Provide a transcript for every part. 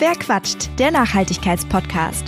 Wer quatscht? Der Nachhaltigkeitspodcast.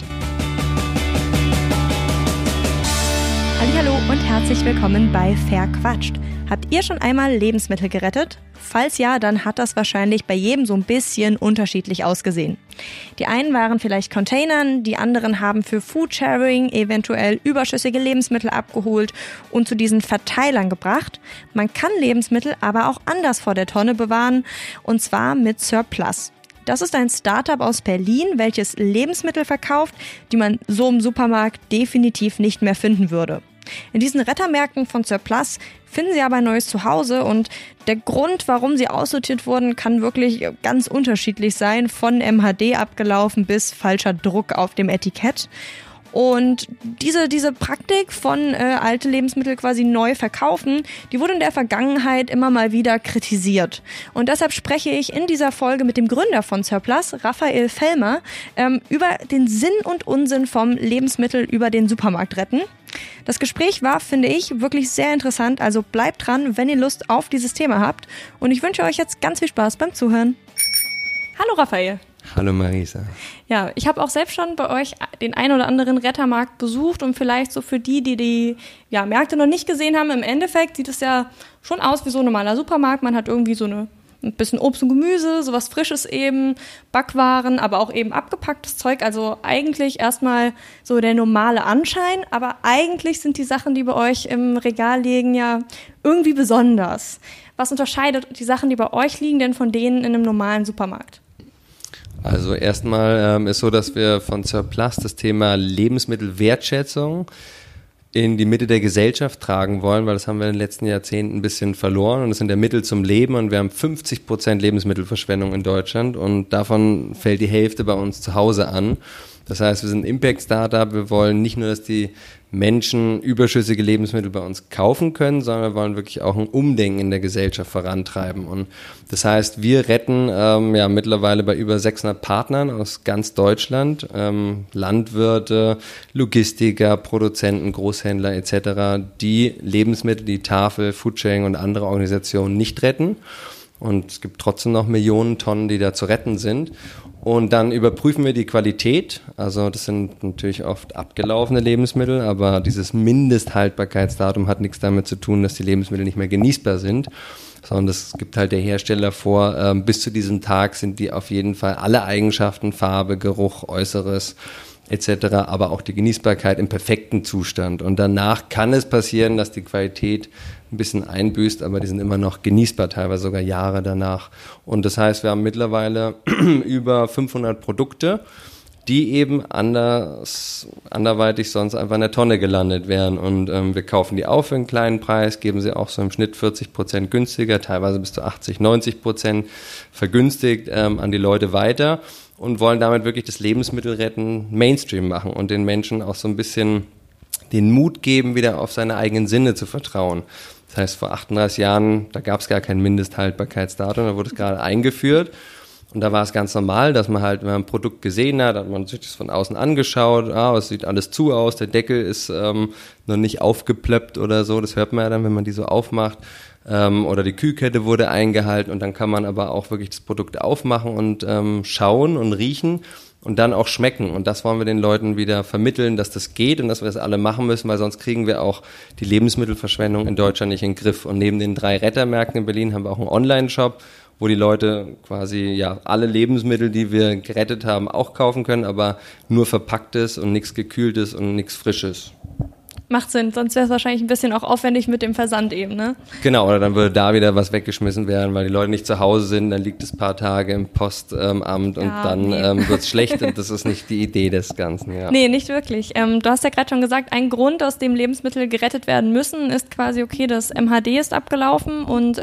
Hallihallo und herzlich willkommen bei Verquatscht. Habt ihr schon einmal Lebensmittel gerettet? Falls ja, dann hat das wahrscheinlich bei jedem so ein bisschen unterschiedlich ausgesehen. Die einen waren vielleicht Containern, die anderen haben für Foodsharing eventuell überschüssige Lebensmittel abgeholt und zu diesen Verteilern gebracht. Man kann Lebensmittel aber auch anders vor der Tonne bewahren, und zwar mit Surplus. Das ist ein Startup aus Berlin, welches Lebensmittel verkauft, die man so im Supermarkt definitiv nicht mehr finden würde. In diesen Rettermärkten von Surplus finden Sie aber ein neues Zuhause, und der Grund, warum sie aussortiert wurden, kann wirklich ganz unterschiedlich sein, von MHD abgelaufen bis falscher Druck auf dem Etikett. Und diese Praktik von alte Lebensmittel quasi neu verkaufen, die wurde in der Vergangenheit immer mal wieder kritisiert. Und deshalb spreche ich in dieser Folge mit dem Gründer von Surplus, Raphael Fellmer, über den Sinn und Unsinn vom Lebensmittel über den Supermarkt retten. Das Gespräch war, finde ich, wirklich sehr interessant, also bleibt dran, wenn ihr Lust auf dieses Thema habt. Und ich wünsche euch jetzt ganz viel Spaß beim Zuhören. Hallo Raphael. Hallo Marisa. Ja, ich habe auch selbst schon bei euch den ein oder anderen Rettermarkt besucht, und vielleicht so für die Märkte noch nicht gesehen haben, im Endeffekt sieht es ja schon aus wie so ein normaler Supermarkt. Man hat irgendwie so ein bisschen Obst und Gemüse, sowas Frisches eben, Backwaren, aber auch eben abgepacktes Zeug. Also eigentlich erstmal so der normale Anschein, aber eigentlich sind die Sachen, die bei euch im Regal liegen, ja irgendwie besonders. Was unterscheidet die Sachen, die bei euch liegen, denn von denen in einem normalen Supermarkt? Also erstmal ist so, dass wir von Surplus das Thema Lebensmittelwertschätzung in die Mitte der Gesellschaft tragen wollen, weil das haben wir in den letzten Jahrzehnten ein bisschen verloren, und das sind ja Mittel zum Leben, und wir haben 50% Lebensmittelverschwendung in Deutschland, und davon fällt die Hälfte bei uns zu Hause an. Das heißt, wir sind ein Impact-Startup, wir wollen nicht nur, dass die Menschen überschüssige Lebensmittel bei uns kaufen können, sondern wir wollen wirklich auch ein Umdenken in der Gesellschaft vorantreiben. Und das heißt, wir retten mittlerweile bei über 600 Partnern aus ganz Deutschland, Landwirte, Logistiker, Produzenten, Großhändler etc., die Lebensmittel, die Tafel, Foodsharing und andere Organisationen nicht retten. Und es gibt trotzdem noch Millionen Tonnen, die da zu retten sind. Und dann überprüfen wir die Qualität. Also das sind natürlich oft abgelaufene Lebensmittel, aber dieses Mindesthaltbarkeitsdatum hat nichts damit zu tun, dass die Lebensmittel nicht mehr genießbar sind, sondern das gibt halt der Hersteller vor, bis zu diesem Tag sind die auf jeden Fall alle Eigenschaften, Farbe, Geruch, Äußeres etc., aber auch die Genießbarkeit im perfekten Zustand. Und danach kann es passieren, dass die Qualität ein bisschen einbüßt, aber die sind immer noch genießbar, teilweise sogar Jahre danach. Und das heißt, wir haben mittlerweile über 500 Produkte, die eben anderweitig sonst einfach in der Tonne gelandet wären. Und wir kaufen die auf für einen kleinen Preis, geben sie auch so im Schnitt 40% günstiger, teilweise bis zu 80-90% vergünstigt an die Leute weiter, und wollen damit wirklich das Lebensmittelretten Mainstream machen und den Menschen auch so ein bisschen den Mut geben, wieder auf seine eigenen Sinne zu vertrauen. Das heißt, vor 38 Jahren, da gab es gar kein Mindesthaltbarkeitsdatum, da wurde es gerade eingeführt. Und da war es ganz normal, dass man halt, wenn man ein Produkt gesehen hat man sich das von außen angeschaut, es sieht alles zu aus, der Deckel ist noch nicht aufgeplöppt oder so, das hört man ja dann, wenn man die so aufmacht. Oder die Kühlkette wurde eingehalten, und dann kann man aber auch wirklich das Produkt aufmachen und schauen und riechen und dann auch schmecken. Und das wollen wir den Leuten wieder vermitteln, dass das geht und dass wir das alle machen müssen, weil sonst kriegen wir auch die Lebensmittelverschwendung in Deutschland nicht in den Griff. Und neben den 3 Rettermärkten in Berlin haben wir auch einen Online-Shop, wo die Leute quasi alle Lebensmittel, die wir gerettet haben, auch kaufen können, aber nur Verpacktes und nichts Gekühltes und nichts Frisches. Macht Sinn, sonst wäre es wahrscheinlich ein bisschen auch aufwendig mit dem Versand eben, ne? Genau, oder dann würde da wieder was weggeschmissen werden, weil die Leute nicht zu Hause sind, dann liegt es ein paar Tage im Postamt und dann wird es schlecht, und das ist nicht die Idee des Ganzen. Ja. Nee, nicht wirklich. Du hast ja gerade schon gesagt, ein Grund, aus dem Lebensmittel gerettet werden müssen, ist quasi, okay, das MHD ist abgelaufen und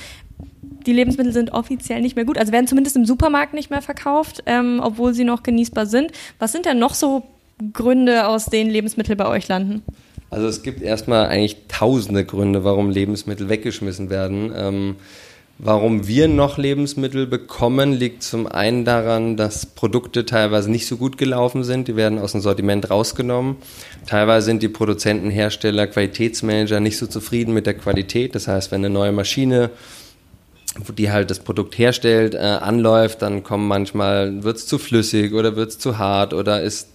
die Lebensmittel sind offiziell nicht mehr gut, also werden zumindest im Supermarkt nicht mehr verkauft, obwohl sie noch genießbar sind. Was sind denn noch so Gründe, aus denen Lebensmittel bei euch landen? Also es gibt erstmal eigentlich tausende Gründe, warum Lebensmittel weggeschmissen werden. Warum wir noch Lebensmittel bekommen, liegt zum einen daran, dass Produkte teilweise nicht so gut gelaufen sind. Die werden aus dem Sortiment rausgenommen. Teilweise sind die Produzenten, Hersteller, Qualitätsmanager nicht so zufrieden mit der Qualität. Das heißt, wenn eine neue Maschine die halt das Produkt herstellt, anläuft, dann kommen manchmal, wird's zu flüssig oder wird's zu hart oder ist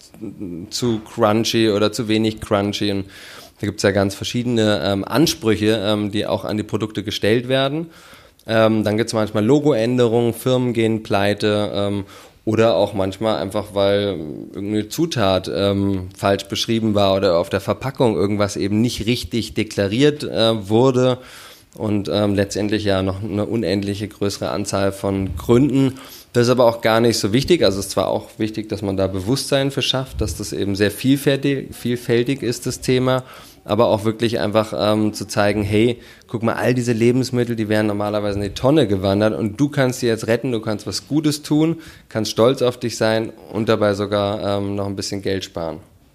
zu crunchy oder zu wenig crunchy. Und da gibt's ja ganz verschiedene Ansprüche, die auch an die Produkte gestellt werden. Dann gibt's manchmal Logoänderungen, Firmen gehen pleite oder auch manchmal einfach, weil irgendeine Zutat falsch beschrieben war oder auf der Verpackung irgendwas eben nicht richtig deklariert wurde. Und letztendlich ja noch eine unendliche größere Anzahl von Gründen. Das ist aber auch gar nicht so wichtig. Also es ist zwar auch wichtig, dass man da Bewusstsein für schafft, dass das eben sehr vielfältig ist, das Thema, aber auch wirklich einfach zu zeigen, hey, guck mal, all diese Lebensmittel, die wären normalerweise in die Tonne gewandert und du kannst sie jetzt retten, du kannst was Gutes tun, kannst stolz auf dich sein und dabei sogar noch ein bisschen Geld sparen.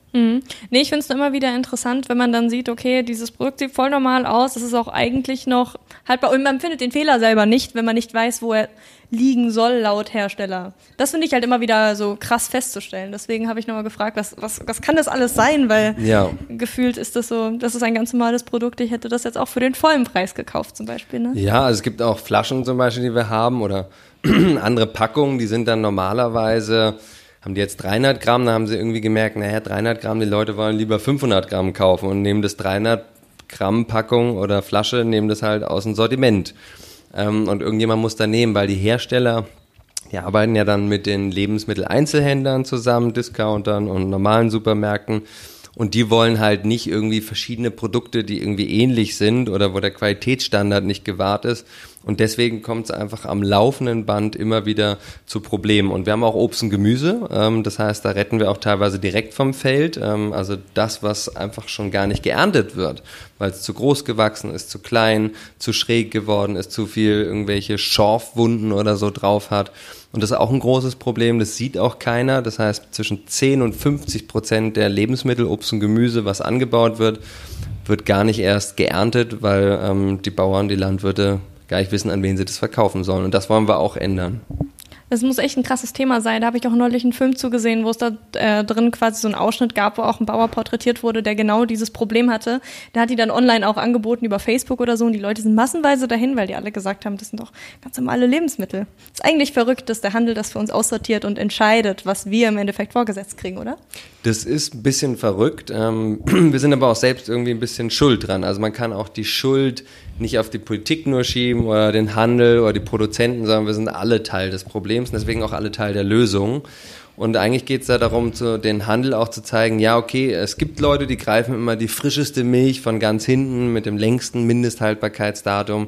Nee, ich finde es immer wieder interessant, wenn man dann sieht, okay, dieses Produkt sieht voll normal aus, das ist auch eigentlich noch haltbar und man findet den Fehler selber nicht, wenn man nicht weiß, wo er liegen soll laut Hersteller. Das finde ich halt immer wieder so krass festzustellen. Deswegen habe ich nochmal gefragt, was kann das alles sein, weil gefühlt ist das so, das ist ein ganz normales Produkt, ich hätte das jetzt auch für den vollen Preis gekauft zum Beispiel. Ne? Ja, also es gibt auch Flaschen zum Beispiel, die wir haben oder andere Packungen, die sind dann normalerweise... Haben die jetzt 300 Gramm, dann haben sie irgendwie gemerkt, 300 Gramm, die Leute wollen lieber 500 Gramm kaufen und nehmen das 300 Gramm Packung oder Flasche, nehmen das halt aus dem Sortiment. Und irgendjemand muss da nehmen, weil die Hersteller, die arbeiten ja dann mit den Lebensmitteleinzelhändlern zusammen, Discountern und normalen Supermärkten. Und die wollen halt nicht irgendwie verschiedene Produkte, die irgendwie ähnlich sind oder wo der Qualitätsstandard nicht gewahrt ist. Und deswegen kommt es einfach am laufenden Band immer wieder zu Problemen. Und wir haben auch Obst und Gemüse. Das heißt, da retten wir auch teilweise direkt vom Feld. Also das, was einfach schon gar nicht geerntet wird, weil es zu groß gewachsen ist, zu klein, zu schräg geworden ist, zu viel irgendwelche Schorfwunden oder so drauf hat. Und das ist auch ein großes Problem, das sieht auch keiner. Das heißt, zwischen 10 und 50% der Lebensmittel, Obst und Gemüse, was angebaut wird, wird gar nicht erst geerntet, weil die Bauern, die Landwirte gar nicht wissen, an wen sie das verkaufen sollen. Und das wollen wir auch ändern. Das muss echt ein krasses Thema sein. Da habe ich auch neulich einen Film zugesehen, wo es da drin quasi so einen Ausschnitt gab, wo auch ein Bauer porträtiert wurde, der genau dieses Problem hatte. Der hat die dann online auch angeboten über Facebook oder so und die Leute sind massenweise dahin, weil die alle gesagt haben, das sind doch ganz normale Lebensmittel. Das ist eigentlich verrückt, dass der Handel das für uns aussortiert und entscheidet, was wir im Endeffekt vorgesetzt kriegen, oder? Das ist ein bisschen verrückt. Wir sind aber auch selbst irgendwie ein bisschen schuld dran. Also man kann auch die Schuld nicht auf die Politik nur schieben oder den Handel oder die Produzenten, sondern wir sind alle Teil des Problems und deswegen auch alle Teil der Lösung. Und eigentlich geht es da darum, den Handel auch zu zeigen, ja okay, es gibt Leute, die greifen immer die frischeste Milch von ganz hinten mit dem längsten Mindesthaltbarkeitsdatum.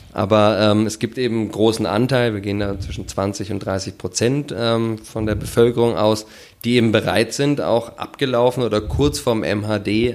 Aber es gibt eben einen großen Anteil, wir gehen da zwischen 20 und 30% von der Bevölkerung aus, die eben bereit sind, auch abgelaufen oder kurz vorm MHD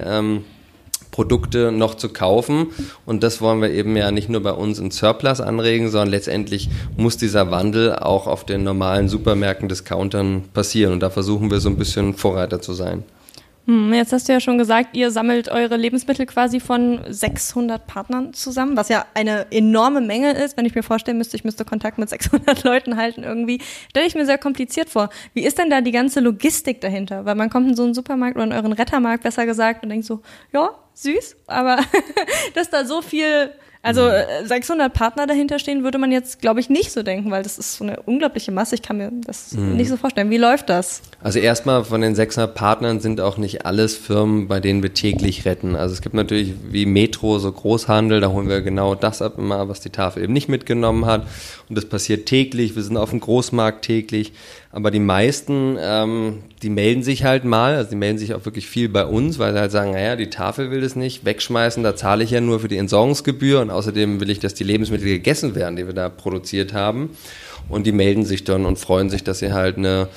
Produkte noch zu kaufen. Und das wollen wir eben ja nicht nur bei uns in Surplus anregen, sondern letztendlich muss dieser Wandel auch auf den normalen Supermärkten, Discountern passieren. Und da versuchen wir so ein bisschen Vorreiter zu sein. Jetzt hast du ja schon gesagt, ihr sammelt eure Lebensmittel quasi von 600 Partnern zusammen, was ja eine enorme Menge ist. Wenn ich mir vorstellen müsste, ich müsste Kontakt mit 600 Leuten halten irgendwie, stelle ich mir sehr kompliziert vor. Wie ist denn da die ganze Logistik dahinter? Weil man kommt in so einen Supermarkt oder in euren Rettermarkt, besser gesagt, und denkt so, ja, süß, aber dass da so viel... Also 600 Partner dahinter stehen, würde man jetzt, glaube ich, nicht so denken, weil das ist so eine unglaubliche Masse. Ich kann mir das nicht so vorstellen. Wie läuft das? Also erstmal von den 600 Partnern sind auch nicht alles Firmen, bei denen wir täglich retten. Also es gibt natürlich wie Metro, so Großhandel, da holen wir genau das ab immer, was die Tafel eben nicht mitgenommen hat. Und das passiert täglich. Wir sind auf dem Großmarkt täglich. Aber die meisten, die melden sich halt mal, also die melden sich auch wirklich viel bei uns, weil sie halt sagen, naja, die Tafel will das nicht wegschmeißen, da zahle ich ja nur für die Entsorgungsgebühr und außerdem will ich, dass die Lebensmittel gegessen werden, die wir da produziert haben. Und die melden sich dann und freuen sich, dass sie halt eine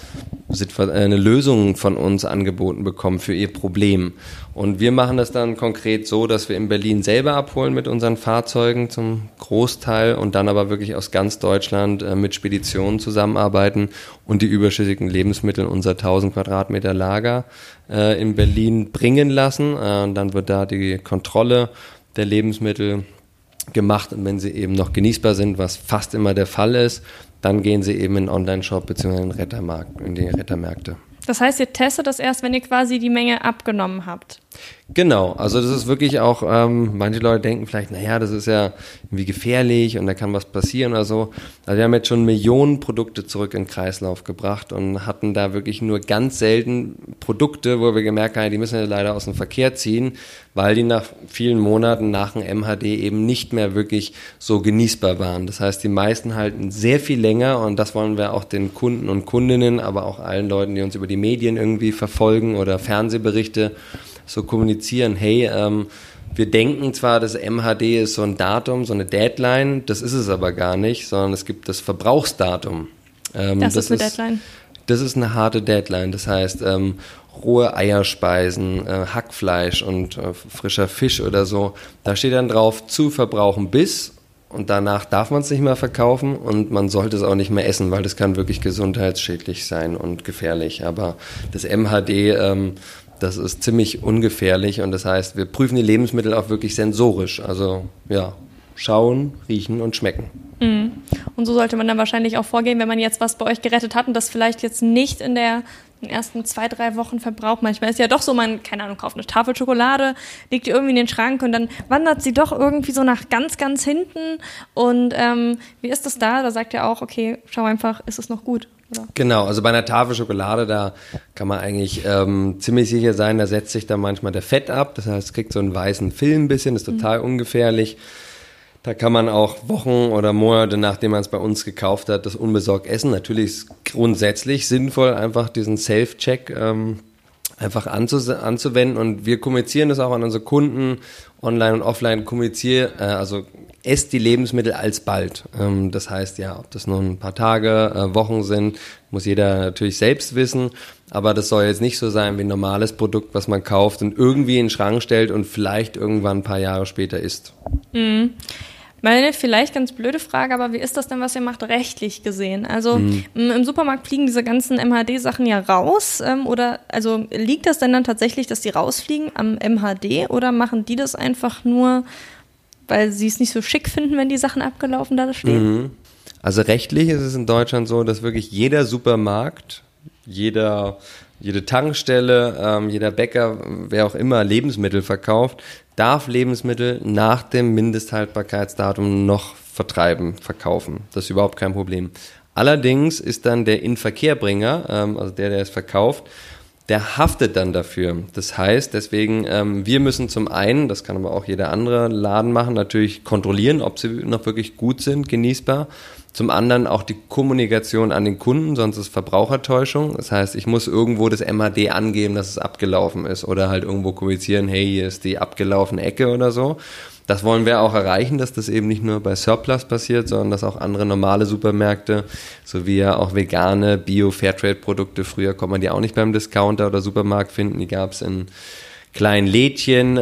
Lösung von uns angeboten bekommen für ihr Problem. Und wir machen das dann konkret so, dass wir in Berlin selber abholen mit unseren Fahrzeugen zum Großteil und dann aber wirklich aus ganz Deutschland mit Speditionen zusammenarbeiten und die überschüssigen Lebensmittel in unser 1000 Quadratmeter Lager in Berlin bringen lassen. Und dann wird da die Kontrolle der Lebensmittel gemacht und wenn sie eben noch genießbar sind, was fast immer der Fall ist, dann gehen sie eben in den Online-Shop bzw. in die Rettermärkte. Das heißt, ihr testet das erst, wenn ihr quasi die Menge abgenommen habt? Genau, also das ist wirklich auch, manche Leute denken vielleicht, naja, das ist ja irgendwie gefährlich und da kann was passieren oder so. Also wir haben jetzt schon Millionen Produkte zurück in den Kreislauf gebracht und hatten da wirklich nur ganz selten Produkte, wo wir gemerkt haben, die müssen wir leider aus dem Verkehr ziehen, weil die nach vielen Monaten nach dem MHD eben nicht mehr wirklich so genießbar waren. Das heißt, die meisten halten sehr viel länger und das wollen wir auch den Kunden und Kundinnen, aber auch allen Leuten, die uns über die Medien irgendwie verfolgen oder Fernsehberichte so kommunizieren, hey, wir denken zwar, das MHD ist so ein Datum, so eine Deadline, das ist es aber gar nicht, sondern es gibt das Verbrauchsdatum. Das ist eine Deadline? Das ist eine harte Deadline, das heißt rohe Eierspeisen, Hackfleisch und frischer Fisch oder so, da steht dann drauf, zu verbrauchen bis und danach darf man es nicht mehr verkaufen und man sollte es auch nicht mehr essen, weil das kann wirklich gesundheitsschädlich sein und gefährlich, aber das MHD, das ist ziemlich ungefährlich und das heißt, wir prüfen die Lebensmittel auch wirklich sensorisch. Also ja, schauen, riechen und schmecken. Mhm. Und so sollte man dann wahrscheinlich auch vorgehen, wenn man jetzt was bei euch gerettet hat und das vielleicht jetzt nicht in den ersten 2-3 Wochen verbraucht. Manchmal ist ja doch so, man, keine Ahnung, kauft eine Tafel Schokolade, legt die irgendwie in den Schrank und dann wandert sie doch irgendwie so nach ganz, ganz hinten. Und wie ist das da? Da sagt ihr auch, okay, schau einfach, ist es noch gut? Oder? Genau, also bei einer Tafel Schokolade, da kann man eigentlich ziemlich sicher sein, da setzt sich dann manchmal der Fett ab, das heißt, es kriegt so einen weißen Film ein bisschen, ist total ungefährlich. Da kann man auch Wochen oder Monate, nachdem man es bei uns gekauft hat, das unbesorgt essen. Natürlich ist grundsätzlich sinnvoll, einfach diesen Self-Check einfach anzuwenden und wir kommunizieren das auch an unsere Kunden, online und offline also esst die Lebensmittel alsbald. Das heißt ja, ob das nur ein paar Tage, Wochen sind, muss jeder natürlich selbst wissen, aber das soll jetzt nicht so sein wie ein normales Produkt, was man kauft und irgendwie in den Schrank stellt und vielleicht irgendwann ein paar Jahre später isst. Mhm. Meine vielleicht ganz blöde Frage, aber wie ist das denn, was ihr macht, rechtlich gesehen? Also im Supermarkt fliegen diese ganzen MHD-Sachen ja raus oder also liegt das denn dann tatsächlich, dass die rausfliegen am MHD oder machen die das einfach nur, weil sie es nicht so schick finden, wenn die Sachen abgelaufen da stehen? Also rechtlich ist es in Deutschland so, dass wirklich jeder Supermarkt, jede Tankstelle, jeder Bäcker, wer auch immer Lebensmittel verkauft, darf Lebensmittel nach dem Mindesthaltbarkeitsdatum noch verkaufen. Das ist überhaupt kein Problem. Allerdings ist dann der Inverkehrbringer, also der es verkauft, der haftet dann dafür. Das heißt, deswegen, wir müssen zum einen, das kann aber auch jeder andere Laden machen, natürlich kontrollieren, ob sie noch wirklich gut sind, genießbar. Zum anderen auch die Kommunikation an den Kunden, sonst ist Verbrauchertäuschung. Das heißt, ich muss irgendwo das MHD angeben, dass es abgelaufen ist oder halt irgendwo kommunizieren, hey, hier ist die abgelaufene Ecke oder so. Das wollen wir auch erreichen, dass das eben nicht nur bei Surplus passiert, sondern dass auch andere normale Supermärkte, sowie ja auch vegane Bio-Fairtrade-Produkte, früher konnte man die auch nicht beim Discounter oder Supermarkt finden, die gab es in kleinen Lädchen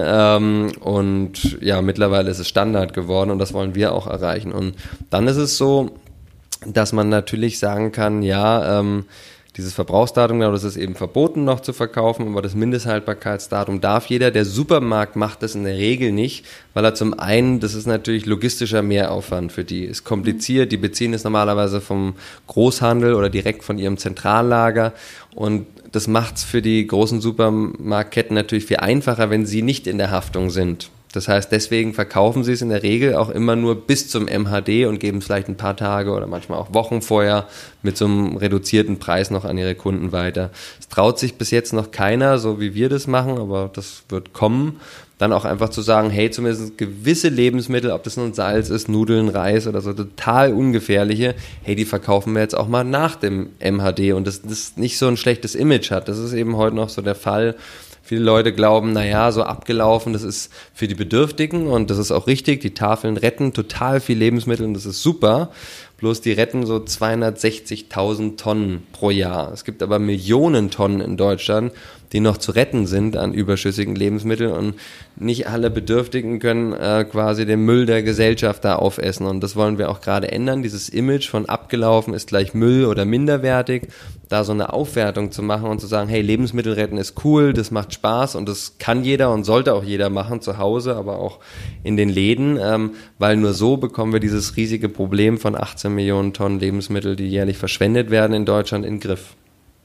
und ja, mittlerweile ist es Standard geworden und das wollen wir auch erreichen. Und dann ist es so, dass man natürlich sagen kann, ja, dieses Verbrauchsdatum, genau, das ist eben verboten noch zu verkaufen, aber das Mindesthaltbarkeitsdatum darf jeder. Der Supermarkt macht das in der Regel nicht, weil er zum einen, das ist natürlich logistischer Mehraufwand für die, ist kompliziert, die beziehen es normalerweise vom Großhandel oder direkt von ihrem Zentrallager und das macht es für die großen Supermarktketten natürlich viel einfacher, wenn sie nicht in der Haftung sind. Das heißt, deswegen verkaufen sie es in der Regel auch immer nur bis zum MHD und geben es vielleicht ein paar Tage oder manchmal auch Wochen vorher mit so einem reduzierten Preis noch an ihre Kunden weiter. Es traut sich bis jetzt noch keiner, so wie wir das machen, aber das wird kommen. Dann auch einfach zu sagen, hey, zumindest gewisse Lebensmittel, ob das nun Salz ist, Nudeln, Reis oder so, total ungefährliche, hey, die verkaufen wir jetzt auch mal nach dem MHD und das nicht so ein schlechtes Image hat. Das ist eben heute noch so der Fall. Viele Leute glauben, naja, so abgelaufen, das ist für die Bedürftigen und das ist auch richtig. Die Tafeln retten total viel Lebensmittel und das ist super. Bloß die retten so 260.000 Tonnen pro Jahr. Es gibt aber Millionen Tonnen in Deutschland, die noch zu retten sind an überschüssigen Lebensmitteln und nicht alle Bedürftigen können quasi den Müll der Gesellschaft da aufessen und das wollen wir auch gerade ändern. Dieses Image von abgelaufen ist gleich Müll oder minderwertig, da so eine Aufwertung zu machen und zu sagen, hey, Lebensmittel retten ist cool, das macht Spaß und das kann jeder und sollte auch jeder machen, zu Hause, aber auch in den Läden, weil nur so bekommen wir dieses riesige Problem von 18 Millionen Tonnen Lebensmittel, die jährlich verschwendet werden in Deutschland, in den Griff.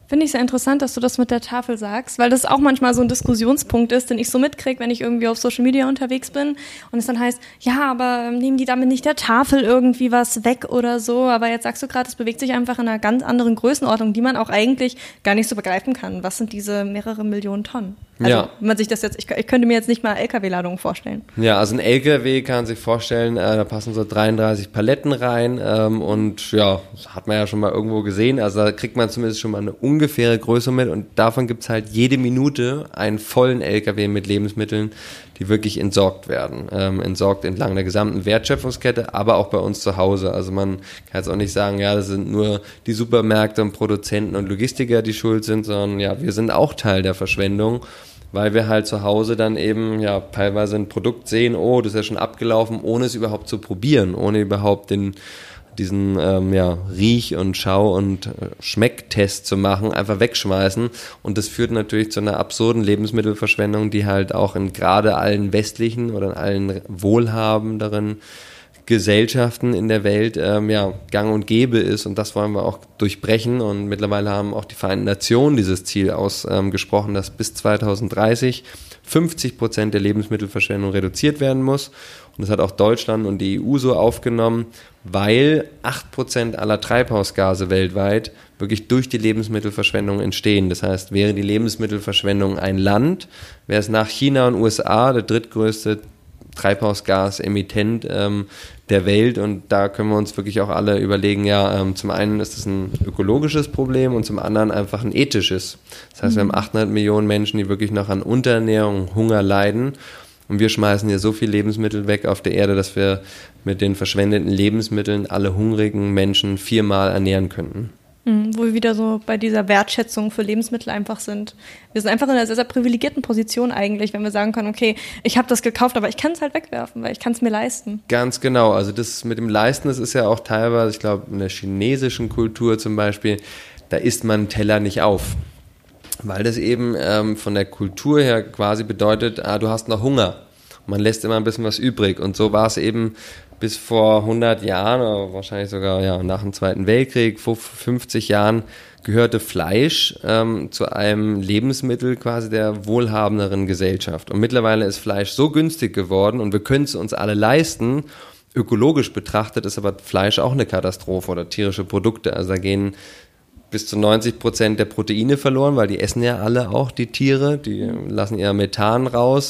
Finde ich sehr interessant, dass du das mit der Tafel sagst, weil das auch manchmal so ein Diskussionspunkt ist, den ich so mitkriege, wenn ich irgendwie auf Social Media unterwegs bin und es dann heißt, ja, aber nehmen die damit nicht der Tafel irgendwie was weg oder so, aber jetzt sagst du gerade, es bewegt sich einfach in einer ganz anderen Größenordnung, die man auch eigentlich gar nicht so begreifen kann. Was sind diese mehrere Millionen Tonnen? Also, ja. Wenn man sich das jetzt, ich könnte mir jetzt nicht mal LKW-Ladungen vorstellen. Ja, also ein LKW kann man sich vorstellen, da passen so 33 Paletten rein und ja, das hat man ja schon mal irgendwo gesehen, also da kriegt man zumindest schon mal eine ungefähre Größe mit und davon gibt's halt jede Minute einen vollen LKW mit Lebensmitteln, die wirklich entsorgt werden. Entsorgt entlang der gesamten Wertschöpfungskette, aber auch bei uns zu Hause. Also man kann jetzt auch nicht sagen, ja, das sind nur die Supermärkte und Produzenten und Logistiker, die schuld sind, sondern ja, wir sind auch Teil der Verschwendung, weil wir halt zu Hause dann eben ja teilweise ein Produkt sehen, oh, das ist ja schon abgelaufen, ohne es überhaupt zu probieren, ohne überhaupt diesen Riech- und Schau- und Schmecktest zu machen, einfach wegschmeißen. Und das führt natürlich zu einer absurden Lebensmittelverschwendung, die halt auch in gerade allen westlichen oder in allen wohlhabenderen Gesellschaften in der Welt gang und gäbe ist. Und das wollen wir auch durchbrechen. Und mittlerweile haben auch die Vereinten Nationen dieses Ziel ausgesprochen, dass bis 2030 50% der Lebensmittelverschwendung reduziert werden muss. Und das hat auch Deutschland und die EU so aufgenommen, weil 8% aller Treibhausgase weltweit wirklich durch die Lebensmittelverschwendung entstehen. Das heißt, wäre die Lebensmittelverschwendung ein Land, wäre es nach China und USA der drittgrößte Treibhausgasemittent der Welt. Und da können wir uns wirklich auch alle überlegen, zum einen ist es ein ökologisches Problem und zum anderen einfach ein ethisches. Das heißt, wir haben 800 Millionen Menschen, die wirklich noch an Unterernährung, Hunger leiden. Und wir schmeißen hier so viel Lebensmittel weg auf der Erde, dass wir mit den verschwendeten Lebensmitteln alle hungrigen Menschen 4-mal ernähren könnten. Wo wir wieder so bei dieser Wertschätzung für Lebensmittel einfach sind. Wir sind einfach in einer sehr, sehr privilegierten Position eigentlich, wenn wir sagen können, okay, ich habe das gekauft, aber ich kann es halt wegwerfen, weil ich kann es mir leisten. Ganz genau. Also das mit dem Leisten, das ist ja auch teilweise, ich glaube, in der chinesischen Kultur zum Beispiel, da isst man einen Teller nicht auf. Weil das eben von der Kultur her quasi bedeutet, du hast noch Hunger. Man lässt immer ein bisschen was übrig. Und so war es eben bis vor 100 Jahren, oder wahrscheinlich sogar nach dem Zweiten Weltkrieg, 50 Jahren, gehörte Fleisch zu einem Lebensmittel quasi der wohlhabenderen Gesellschaft. Und mittlerweile ist Fleisch so günstig geworden und wir können es uns alle leisten. Ökologisch betrachtet ist aber Fleisch auch eine Katastrophe oder tierische Produkte. Also da gehen bis zu 90% der Proteine verloren, weil die essen ja alle auch, die Tiere, die lassen ihr Methan raus.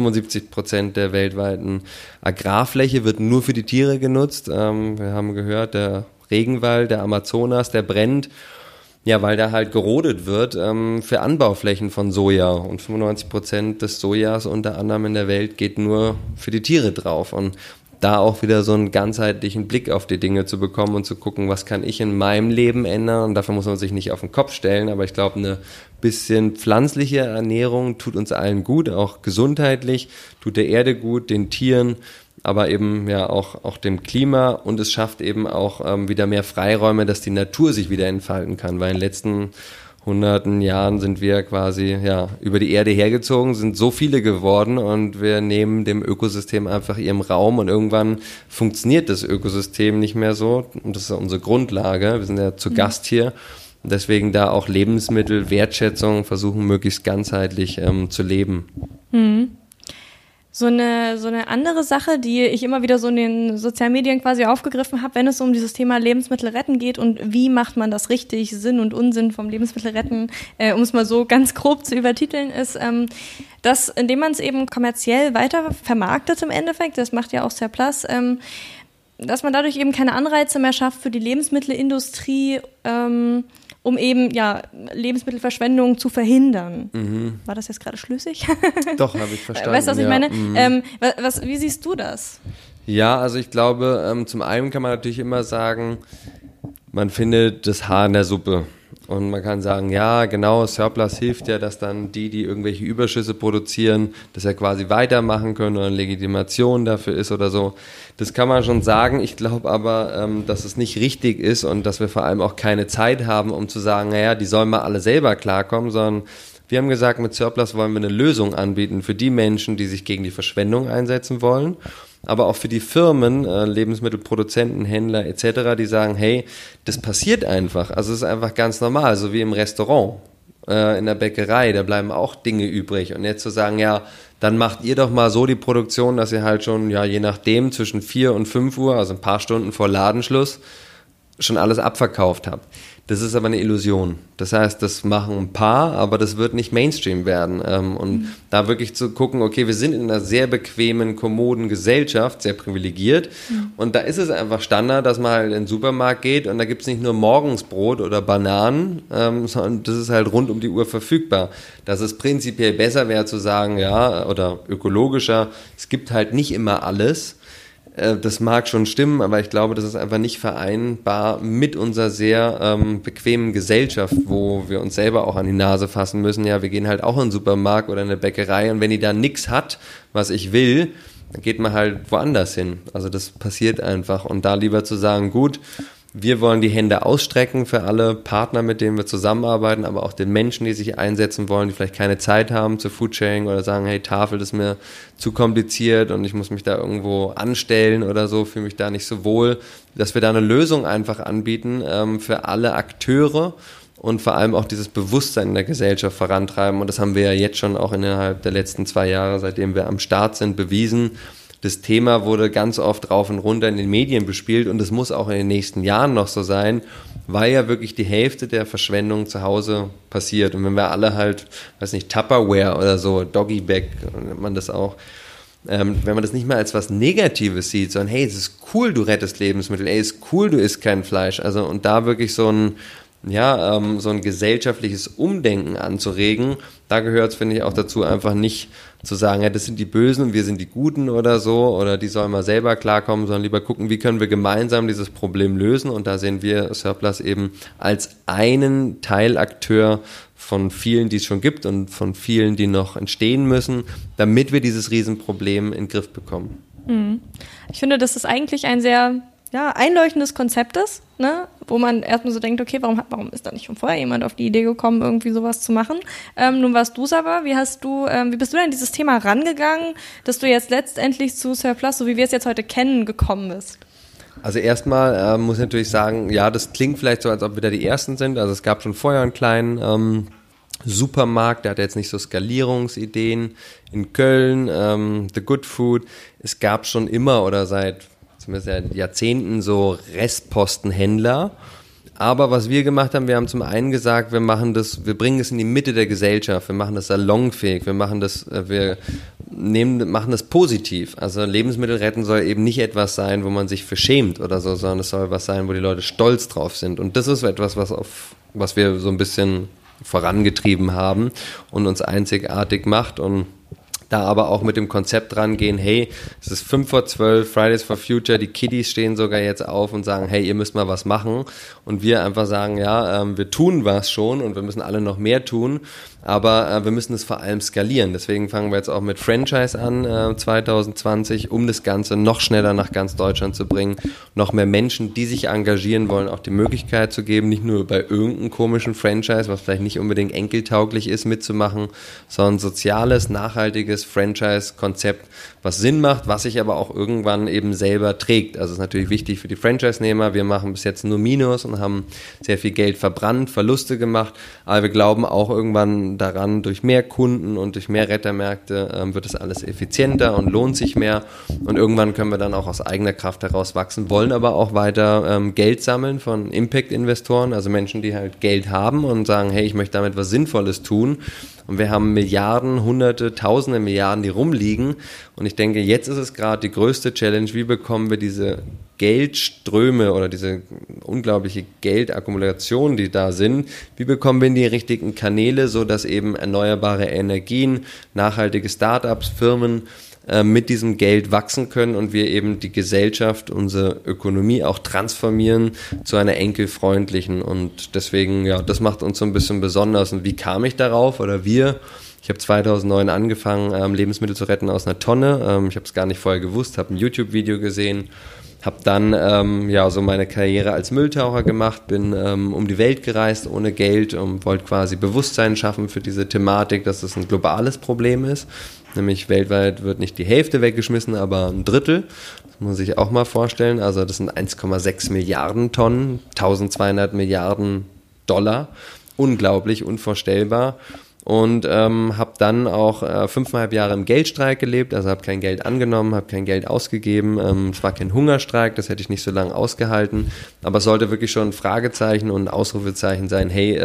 75% der weltweiten Agrarfläche wird nur für die Tiere genutzt. Wir haben gehört, der Regenwald, der Amazonas, der brennt, ja, weil da halt gerodet wird für Anbauflächen von Soja. Und 95% des Sojas unter anderem in der Welt geht nur für die Tiere drauf. Und da auch wieder so einen ganzheitlichen Blick auf die Dinge zu bekommen und zu gucken, was kann ich in meinem Leben ändern. Und dafür muss man sich nicht auf den Kopf stellen, aber ich glaube, eine bisschen pflanzliche Ernährung tut uns allen gut, auch gesundheitlich, tut der Erde gut, den Tieren, aber eben auch dem Klima, und es schafft eben auch wieder mehr Freiräume, dass die Natur sich wieder entfalten kann, weil in den letzten hunderten Jahren sind wir quasi über die Erde hergezogen, sind so viele geworden und wir nehmen dem Ökosystem einfach ihren Raum und irgendwann funktioniert das Ökosystem nicht mehr so, und das ist unsere Grundlage, wir sind ja zu Gast hier, und deswegen da auch Lebensmittel, Wertschätzung versuchen möglichst ganzheitlich zu leben. So eine andere Sache, die ich immer wieder so in den sozialen Medien quasi aufgegriffen habe, wenn es um dieses Thema Lebensmittel retten geht und wie macht man das richtig, Sinn und Unsinn vom Lebensmittel retten, um es mal so ganz grob zu übertiteln, ist, dass indem man es eben kommerziell weiter vermarktet im Endeffekt, das macht ja auch Surplus, dass man dadurch eben keine Anreize mehr schafft für die Lebensmittelindustrie, um eben Lebensmittelverschwendung zu verhindern. War das jetzt gerade schlüssig? Doch, habe ich verstanden. Weißt du, was ich meine? Wie siehst du das? Ja, also ich glaube, zum einen kann man natürlich immer sagen, man findet das Haar in der Suppe. Und man kann sagen, ja, genau, Surplus hilft ja, dass dann die irgendwelche Überschüsse produzieren, das ja quasi weitermachen können oder eine Legitimation dafür ist oder so. Das kann man schon sagen. Ich glaube aber, dass es nicht richtig ist und dass wir vor allem auch keine Zeit haben, um zu sagen, naja, die sollen mal alle selber klarkommen, sondern Wir haben gesagt, mit Surplus wollen wir eine Lösung anbieten für die Menschen, die sich gegen die Verschwendung einsetzen wollen, aber auch für die Firmen, Lebensmittelproduzenten, Händler etc., die sagen, hey, das passiert einfach. Also es ist einfach ganz normal, so wie im Restaurant, in der Bäckerei, da bleiben auch Dinge übrig. Und jetzt zu sagen, ja, dann macht ihr doch mal so die Produktion, dass ihr halt schon, ja, je nachdem, zwischen 4 und 5 Uhr, also ein paar Stunden vor Ladenschluss, schon alles abverkauft habt. Das ist aber eine Illusion. Das heißt, das machen ein paar, aber das wird nicht Mainstream werden. Da wirklich zu gucken, okay, wir sind in einer sehr bequemen, kommoden Gesellschaft, sehr privilegiert. Und da ist es einfach Standard, dass man halt in den Supermarkt geht und da gibt es nicht nur Morgensbrot oder Bananen, sondern das ist halt rund um die Uhr verfügbar. Dass es prinzipiell besser wäre zu sagen, ja, oder ökologischer, es gibt halt nicht immer alles. Das mag schon stimmen, aber ich glaube, das ist einfach nicht vereinbar mit unserer sehr bequemen Gesellschaft, wo wir uns selber auch an die Nase fassen müssen. Ja, wir gehen halt auch in den Supermarkt oder in eine Bäckerei und wenn die da nichts hat, was ich will, dann geht man halt woanders hin. Also das passiert einfach und da lieber zu sagen, gut, wir wollen die Hände ausstrecken für alle Partner, mit denen wir zusammenarbeiten, aber auch den Menschen, die sich einsetzen wollen, die vielleicht keine Zeit haben zu Foodsharing oder sagen, hey, Tafel, das ist mir zu kompliziert und ich muss mich da irgendwo anstellen oder so, fühle mich da nicht so wohl, dass wir da eine Lösung einfach anbieten für alle Akteure und vor allem auch dieses Bewusstsein in der Gesellschaft vorantreiben. Und das haben wir ja jetzt schon auch innerhalb der letzten 2 Jahre, seitdem wir am Start sind, bewiesen. Das Thema wurde ganz oft rauf und runter in den Medien bespielt und das muss auch in den nächsten Jahren noch so sein, weil ja wirklich die Hälfte der Verschwendung zu Hause passiert. Und wenn wir alle halt, weiß nicht, Tupperware oder so, Doggy-Bag, nennt man das auch, wenn man das nicht mehr als was Negatives sieht, sondern hey, es ist cool, du rettest Lebensmittel, ey, es ist cool, du isst kein Fleisch. Also und da wirklich so ein gesellschaftliches Umdenken anzuregen, da gehört es, finde ich, auch dazu, einfach nicht zu sagen, ja, das sind die Bösen und wir sind die Guten oder so, oder die sollen mal selber klarkommen, sondern lieber gucken, wie können wir gemeinsam dieses Problem lösen und da sehen wir Surplus eben als einen Teilakteur von vielen, die es schon gibt und von vielen, die noch entstehen müssen, damit wir dieses Riesenproblem in den Griff bekommen. Ich finde, dass das eigentlich ein sehr einleuchtendes Konzept ist, ne? Wo man erstmal so denkt, okay, warum ist da nicht schon vorher jemand auf die Idee gekommen, irgendwie sowas zu machen? Nun warst du es aber, wie bist du denn an dieses Thema rangegangen, dass du jetzt letztendlich zu Surplus, so wie wir es jetzt heute kennen, gekommen bist? Also erstmal muss ich natürlich sagen, ja, das klingt vielleicht so, als ob wir da die Ersten sind. Also es gab schon vorher einen kleinen Supermarkt, der hatte jetzt nicht so Skalierungsideen in Köln, The Good Food. Es gab schon immer oder seit Jahrzehnten so Restpostenhändler. Aber was wir gemacht haben, wir haben zum einen gesagt, wir bringen es in die Mitte der Gesellschaft, wir machen das salonfähig, wir machen das positiv. Also Lebensmittel retten soll eben nicht etwas sein, wo man sich für schämt oder so, sondern es soll was sein, wo die Leute stolz drauf sind. Und das ist etwas, was wir so ein bisschen vorangetrieben haben und uns einzigartig macht und da aber auch mit dem Konzept rangehen, hey, es ist 11:55, Fridays for Future, die Kiddies stehen sogar jetzt auf und sagen, hey, ihr müsst mal was machen. Und wir einfach sagen, ja, wir tun was schon und wir müssen alle noch mehr tun, aber wir müssen es vor allem skalieren. Deswegen fangen wir jetzt auch mit Franchise an 2020, um das Ganze noch schneller nach ganz Deutschland zu bringen, noch mehr Menschen, die sich engagieren wollen, auch die Möglichkeit zu geben, nicht nur bei irgendeinem komischen Franchise, was vielleicht nicht unbedingt enkeltauglich ist, mitzumachen, sondern soziales, nachhaltiges Franchise-Konzept, was Sinn macht, was sich aber auch irgendwann eben selber trägt. Also ist natürlich wichtig für die Franchise-Nehmer. Wir machen bis jetzt nur Minus und haben sehr viel Geld verbrannt, Verluste gemacht, aber wir glauben auch irgendwann daran, durch mehr Kunden und durch mehr Rettermärkte wird es alles effizienter und lohnt sich mehr und irgendwann können wir dann auch aus eigener Kraft heraus wachsen, wollen aber auch weiter Geld sammeln von Impact-Investoren, also Menschen, die halt Geld haben und sagen, hey, ich möchte damit was Sinnvolles tun. Und wir haben Milliarden, Hunderte, Tausende Milliarden, die rumliegen. Und ich denke, jetzt ist es gerade die größte Challenge. Wie bekommen wir diese Geldströme oder diese unglaubliche Geldakkumulation, die da sind, wie bekommen wir in die richtigen Kanäle, sodass eben erneuerbare Energien, nachhaltige Startups, Firmen mit diesem Geld wachsen können und wir eben die Gesellschaft, unsere Ökonomie auch transformieren zu einer enkelfreundlichen und deswegen, ja, das macht uns so ein bisschen besonders. Und wie kam ich darauf oder wir? Ich habe 2009 angefangen, Lebensmittel zu retten aus einer Tonne. Ich habe es gar nicht vorher gewusst, habe ein YouTube-Video gesehen Habe dann so meine Karriere als Mülltaucher gemacht, bin um die Welt gereist ohne Geld und wollte quasi Bewusstsein schaffen für diese Thematik, dass es ein globales Problem ist. Nämlich weltweit wird nicht die Hälfte weggeschmissen, aber ein Drittel. Das muss man sich auch mal vorstellen. Also das sind 1,6 Milliarden Tonnen, 1200 Milliarden $. Unglaublich, unvorstellbar. Und habe dann auch 5,5 Jahre im Geldstreik gelebt, also habe kein Geld angenommen, habe kein Geld ausgegeben. Es war kein Hungerstreik, das hätte ich nicht so lange ausgehalten, aber es sollte wirklich schon ein Fragezeichen und ein Ausrufezeichen sein, hey,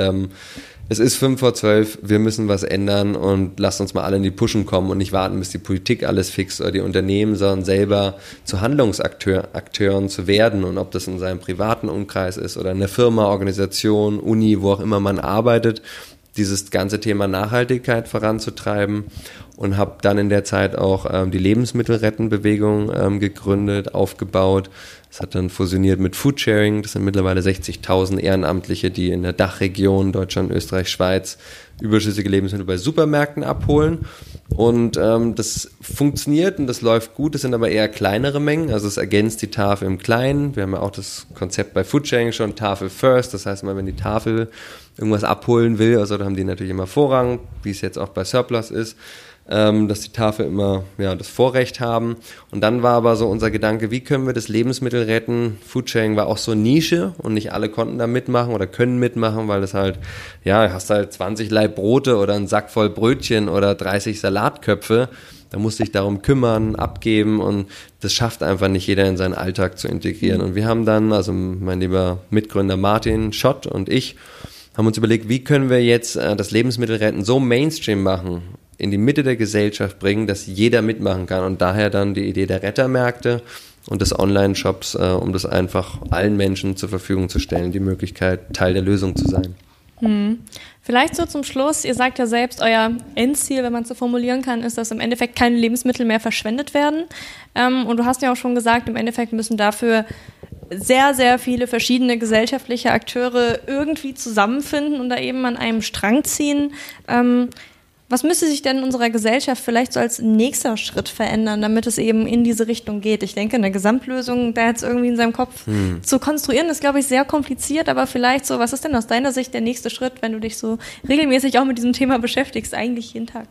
es ist 11:55, wir müssen was ändern und lasst uns mal alle in die Puschen kommen und nicht warten, bis die Politik alles fixt oder die Unternehmen, sondern selber zu Handlungsakteuren zu werden, und ob das in seinem privaten Umkreis ist oder in der Firma, Organisation, Uni, wo auch immer man arbeitet, dieses ganze Thema Nachhaltigkeit voranzutreiben, und habe dann in der Zeit auch die Lebensmittelrettenbewegung gegründet, aufgebaut. Das hat dann fusioniert mit Foodsharing. Das sind mittlerweile 60.000 Ehrenamtliche, die in der Dachregion Deutschland, Österreich, Schweiz überschüssige Lebensmittel bei Supermärkten abholen. Und das funktioniert und das läuft gut. Das sind aber eher kleinere Mengen. Also es ergänzt die Tafel im Kleinen. Wir haben ja auch das Konzept bei Foodsharing schon, Tafel first. Das heißt mal, wenn die Tafel irgendwas abholen will, also da haben die natürlich immer Vorrang, wie es jetzt auch bei Surplus ist, dass die Tafel immer das Vorrecht haben. Und dann war aber so unser Gedanke, wie können wir das Lebensmittel retten? Foodsharing war auch so Nische und nicht alle konnten da mitmachen oder können mitmachen, weil das halt, hast halt 20 Laib Brote oder einen Sack voll Brötchen oder 30 Salatköpfe. Da musste ich darum kümmern, abgeben, und das schafft einfach nicht jeder in seinen Alltag zu integrieren. Und wir haben dann, also mein lieber Mitgründer Martin Schott und ich, haben uns überlegt, wie können wir jetzt das Lebensmittelretten so Mainstream machen, in die Mitte der Gesellschaft bringen, dass jeder mitmachen kann, und daher dann die Idee der Rettermärkte und des Online-Shops, um das einfach allen Menschen zur Verfügung zu stellen, die Möglichkeit, Teil der Lösung zu sein. Vielleicht so zum Schluss, ihr sagt ja selbst, euer Endziel, wenn man es so formulieren kann, ist, dass im Endeffekt keine Lebensmittel mehr verschwendet werden, und du hast ja auch schon gesagt, im Endeffekt müssen dafür sehr, sehr viele verschiedene gesellschaftliche Akteure irgendwie zusammenfinden und da eben an einem Strang ziehen. Was müsste sich denn in unserer Gesellschaft vielleicht so als nächster Schritt verändern, damit es eben in diese Richtung geht? Ich denke, eine Gesamtlösung da jetzt irgendwie in seinem Kopf zu konstruieren, ist, glaube ich, sehr kompliziert, aber vielleicht so, was ist denn aus deiner Sicht der nächste Schritt, wenn du dich so regelmäßig auch mit diesem Thema beschäftigst, eigentlich jeden Tag?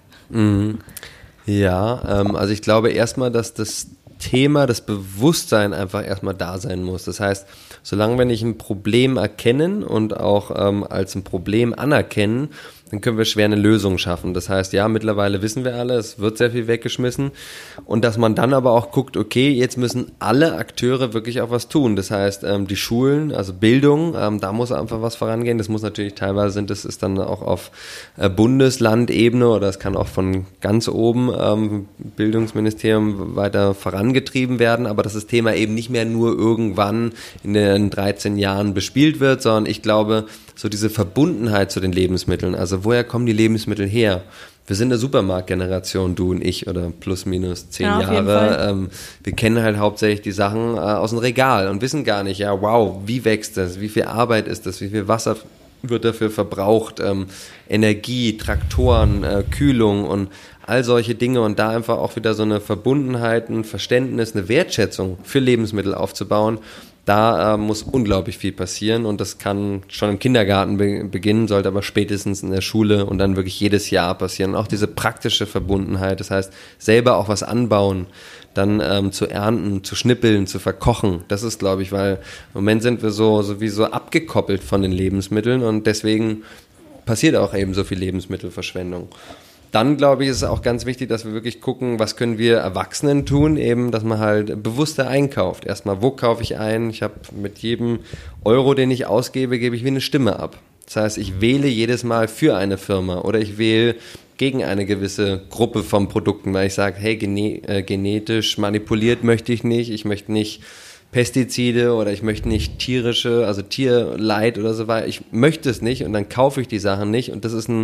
Also ich glaube erstmal, dass das Thema, das Bewusstsein einfach erstmal da sein muss. Das heißt, solange wir nicht ein Problem erkennen und auch als ein Problem anerkennen, dann können wir schwer eine Lösung schaffen. Das heißt, mittlerweile wissen wir alle, es wird sehr viel weggeschmissen, und dass man dann aber auch guckt, okay, jetzt müssen alle Akteure wirklich auch was tun. Das heißt, die Schulen, also Bildung, da muss einfach was vorangehen. Das muss natürlich teilweise das ist dann auch auf Bundeslandebene, oder es kann auch von ganz oben Bildungsministerium weiter vorangetrieben werden, aber dass das Thema eben nicht mehr nur irgendwann in den 13 Jahren bespielt wird, sondern ich glaube, so diese Verbundenheit zu den Lebensmitteln, also woher kommen die Lebensmittel her? Wir sind eine Supermarktgeneration, du und ich, oder plus minus 10 Jahre. Wir kennen halt hauptsächlich die Sachen aus dem Regal und wissen gar nicht, wie wächst das, wie viel Arbeit ist das, wie viel Wasser wird dafür verbraucht, Energie, Traktoren, Kühlung und all solche Dinge, und da einfach auch wieder so eine Verbundenheit, ein Verständnis, eine Wertschätzung für Lebensmittel aufzubauen. Da muss unglaublich viel passieren, und das kann schon im Kindergarten beginnen, sollte aber spätestens in der Schule und dann wirklich jedes Jahr passieren. Und auch diese praktische Verbundenheit, das heißt, selber auch was anbauen, dann zu ernten, zu schnippeln, zu verkochen. Das ist, glaube ich, weil im Moment sind wir sowieso abgekoppelt von den Lebensmitteln, und deswegen passiert auch eben so viel Lebensmittelverschwendung. Dann, glaube ich, ist es auch ganz wichtig, dass wir wirklich gucken, was können wir Erwachsenen tun, eben, dass man halt bewusster einkauft. Erstmal, wo kaufe ich ein? Ich habe mit jedem Euro, den ich ausgebe, gebe ich wie eine Stimme ab. Das heißt, ich wähle jedes Mal für eine Firma oder ich wähle gegen eine gewisse Gruppe von Produkten, weil ich sage, hey, genetisch manipuliert möchte ich möchte nicht Pestizide oder ich möchte nicht tierische, also Tierleid oder so weiter. Ich möchte es nicht, und dann kaufe ich die Sachen nicht, und das ist ein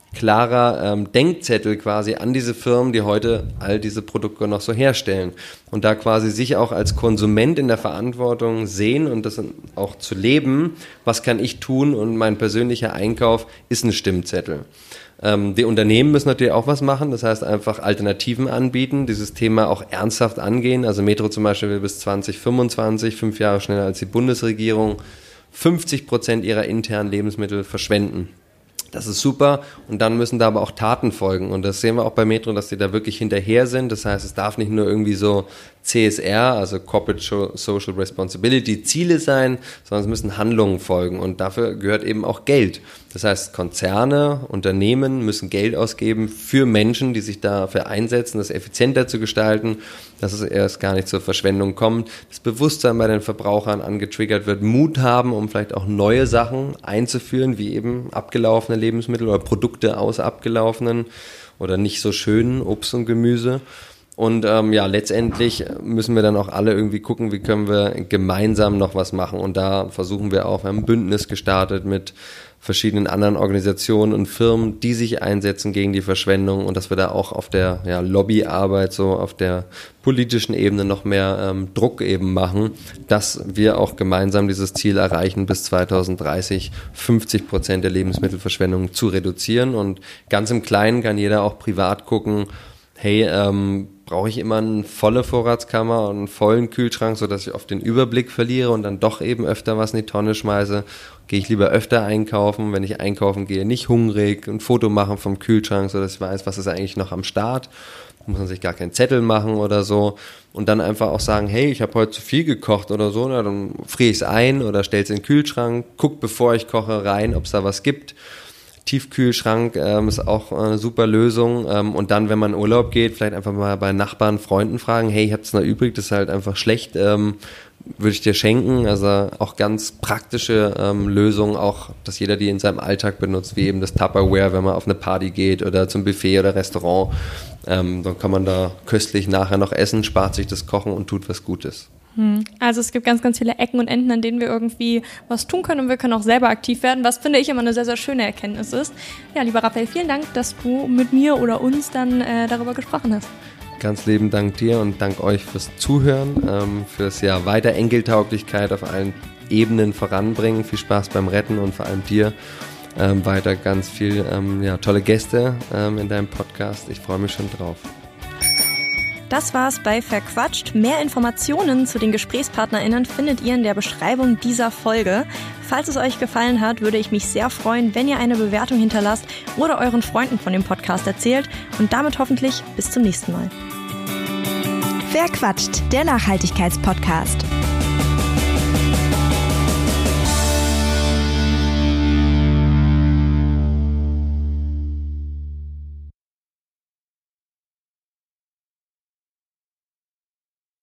klarer Denkzettel quasi an diese Firmen, die heute all diese Produkte noch so herstellen. Und da quasi sich auch als Konsument in der Verantwortung sehen und das auch zu leben, was kann ich tun, und mein persönlicher Einkauf ist ein Stimmzettel. Die Unternehmen müssen natürlich auch was machen, das heißt einfach Alternativen anbieten, dieses Thema auch ernsthaft angehen. Also Metro zum Beispiel will bis 2025, 5 Jahre schneller als die Bundesregierung, 50% ihrer internen Lebensmittel verschwenden. Das ist super, und dann müssen da aber auch Taten folgen, und das sehen wir auch bei Metro, dass die da wirklich hinterher sind. Das heißt, es darf nicht nur irgendwie so CSR, also Corporate Social Responsibility, Ziele sein, sondern es müssen Handlungen folgen, und dafür gehört eben auch Geld. Das heißt, Konzerne, Unternehmen müssen Geld ausgeben für Menschen, die sich dafür einsetzen, das effizienter zu gestalten, dass es erst gar nicht zur Verschwendung kommt, das Bewusstsein bei den Verbrauchern angetriggert wird, Mut haben, um vielleicht auch neue Sachen einzuführen, wie eben abgelaufene Lebensmittel oder Produkte aus abgelaufenen oder nicht so schönen Obst und Gemüse. Und letztendlich müssen wir dann auch alle irgendwie gucken, wie können wir gemeinsam noch was machen. Und da versuchen wir auch, wir haben ein Bündnis gestartet mit verschiedenen anderen Organisationen und Firmen, die sich einsetzen gegen die Verschwendung, und dass wir da auch auf der Lobbyarbeit, so auf der politischen Ebene noch mehr Druck eben machen, dass wir auch gemeinsam dieses Ziel erreichen, bis 2030 50% der Lebensmittelverschwendung zu reduzieren. Und ganz im Kleinen kann jeder auch privat gucken, hey, brauche ich immer eine volle Vorratskammer und einen vollen Kühlschrank, sodass ich oft den Überblick verliere und dann doch eben öfter was in die Tonne schmeiße? Gehe ich lieber öfter einkaufen, wenn ich einkaufen gehe, nicht hungrig, ein Foto machen vom Kühlschrank, sodass ich weiß, was ist eigentlich noch am Start? Da muss man sich gar keinen Zettel machen oder so. Und dann einfach auch sagen, hey, ich habe heute zu viel gekocht oder so, na, dann friere ich es ein oder stelle es in den Kühlschrank, guck, bevor ich koche, rein, ob es da was gibt. Tiefkühlschrank ist auch eine super Lösung, und dann, wenn man in Urlaub geht, vielleicht einfach mal bei Nachbarn, Freunden fragen, hey, ich hab's noch übrig, das ist halt einfach schlecht, würde ich dir schenken. Also auch ganz praktische Lösungen, auch, dass jeder die in seinem Alltag benutzt, wie eben das Tupperware, wenn man auf eine Party geht oder zum Buffet oder Restaurant, dann kann man da köstlich nachher noch essen, spart sich das Kochen und tut was Gutes. Also es gibt ganz, ganz viele Ecken und Enden, an denen wir irgendwie was tun können, und wir können auch selber aktiv werden, was, finde ich, immer eine sehr, sehr schöne Erkenntnis ist. Ja, lieber Raphael, vielen Dank, dass du mit mir oder uns dann darüber gesprochen hast. Ganz lieben Dank dir und Dank euch fürs Zuhören, fürs weiter Enkeltauglichkeit auf allen Ebenen voranbringen. Viel Spaß beim Retten und vor allem dir weiter ganz viel tolle Gäste in deinem Podcast. Ich freue mich schon drauf. Das war's bei Verquatscht. Mehr Informationen zu den GesprächspartnerInnen findet ihr in der Beschreibung dieser Folge. Falls es euch gefallen hat, würde ich mich sehr freuen, wenn ihr eine Bewertung hinterlasst oder euren Freunden von dem Podcast erzählt, und damit hoffentlich bis zum nächsten Mal. Verquatscht, der Nachhaltigkeitspodcast.